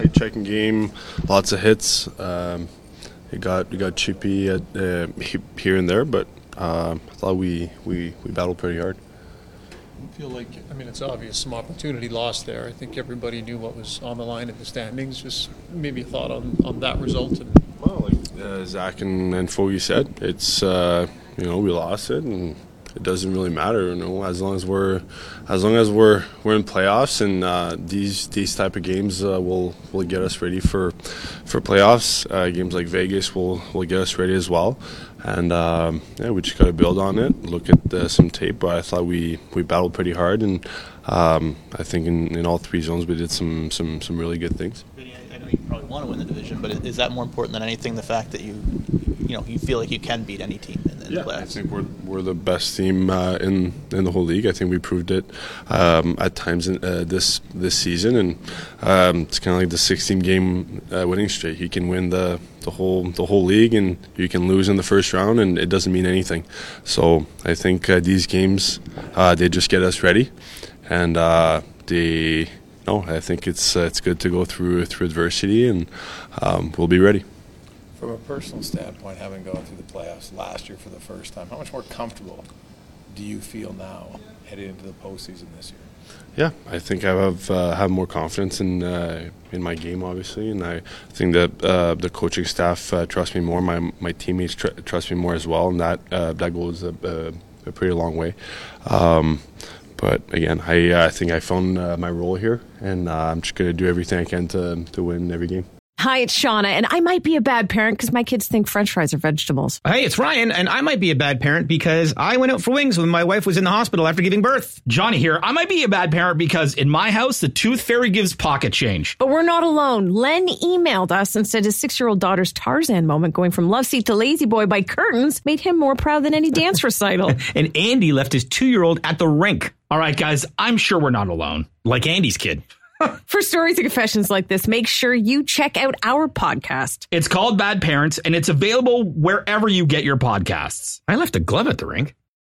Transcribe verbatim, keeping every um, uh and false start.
tight checking game, lots of hits. Um, it got it got chippy at, uh, here and there, but uh, I thought we, we, we battled pretty hard. I feel like, I mean, it's obvious some opportunity lost there. I think everybody knew what was on the line in the standings. Just maybe a thought on, on that result. And well, like uh, Zach and, and Foggy said, it's uh, you know we lost it, and it doesn't really matter. You know, as long as we're as long as we're we're in playoffs, and uh, these these type of games uh, will will get us ready for for playoffs. Uh, games like Vegas will will get us ready as well. And um, yeah, we just got to build on it. Look at uh, some tape. But I thought we, we battled pretty hard, and um, I think in, in all three zones we did some some, some really good things. Vinny, I know you probably want to win the division, but is that more important than anything? The fact that you you know you feel like you can beat any team in, in yeah, the playoffs. I think we're we're the best team uh, in in the whole league. I think we proved it um, at times in, uh, this this season, and um, it's kind of like the sixteen game uh, winning streak. You can win the the whole the whole league, and you can lose in the first round, and it doesn't mean anything. So I think uh, these games uh, they just get us ready, and uh, they no, I think it's uh, it's good to go through through adversity, and um, we'll be ready. From a personal standpoint, having gone through the playoffs last year for the first time, how much more comfortable do you feel now heading into the postseason this year? Yeah, I think I have uh, have more confidence in uh, in my game, obviously, and I think that uh, the coaching staff uh, trust me more. My my teammates tr- trust me more as well, and that uh, that goes a, a, a pretty long way. Um, but again, I uh, I think I found uh, my role here, and uh, I'm just going to do everything I can to to win every game. Hi, it's Shauna, and I might be a bad parent because my kids think French fries are vegetables. Hey, it's Ryan, and I might be a bad parent because I went out for wings when my wife was in the hospital after giving birth. Johnny here. I might be a bad parent because in my house, the tooth fairy gives pocket change. But we're not alone. Len emailed us and said his six-year-old daughter's Tarzan moment going from love seat to lazy boy by curtains made him more proud than any dance recital. And Andy left his two-year-old at the rink. All right, guys, I'm sure we're not alone. Like Andy's kid. For stories and confessions like this, make sure you check out our podcast. It's called Bad Parents, and it's available wherever you get your podcasts. I left a glove at the rink.